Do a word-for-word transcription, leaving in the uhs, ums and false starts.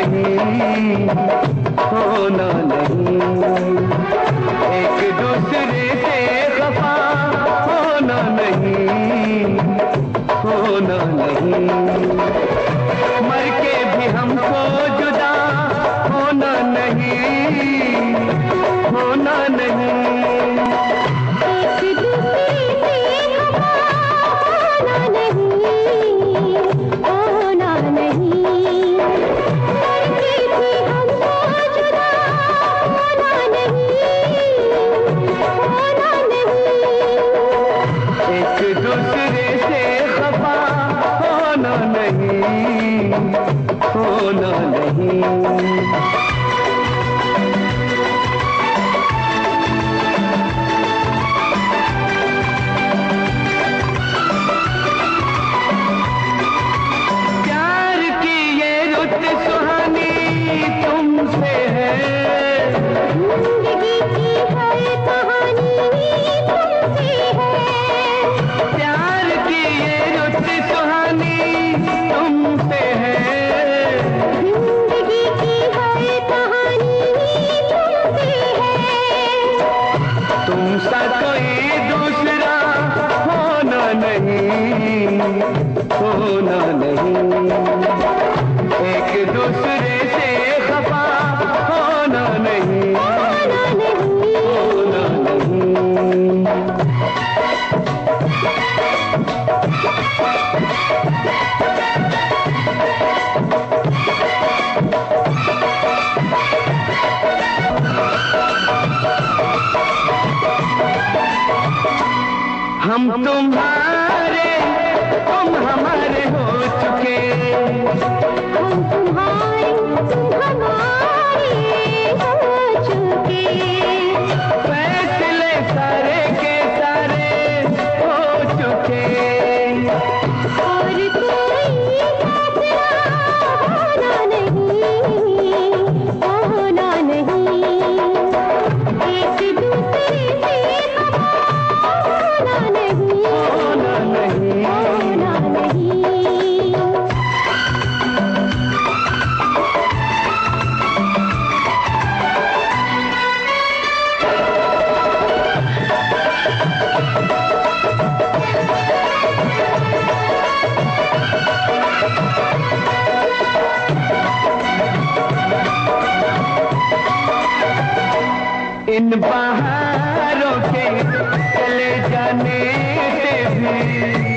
नहीं, होना नहीं, एक दूसरे से खफा होना नहीं, होना नहीं, मर के भी हमको जुदा होना नहीं, होना नहीं, होना नहीं। प्यार की ये रुत सुहानी तुमसे है, जिंदगी की हर कहानी तुमसे है, प्यार की ये रुत सुहानी तुमसे है, तुमसा कोई दूसरा होना नहीं, होना नहीं, एक दूसरे से खफा होना नहीं, होना नहीं। हम तुम्हारे, तुम हमारे हो चुके, हम तुम्हारे, तुम हमारे हो चुके, फैसले सारे के सारे हो चुके, और कोई फैसला होना नहीं, होना नहीं, एक दूसरे से होना नहीं, होना नहीं, होना नहीं। इन बहारों के चले जाने से भी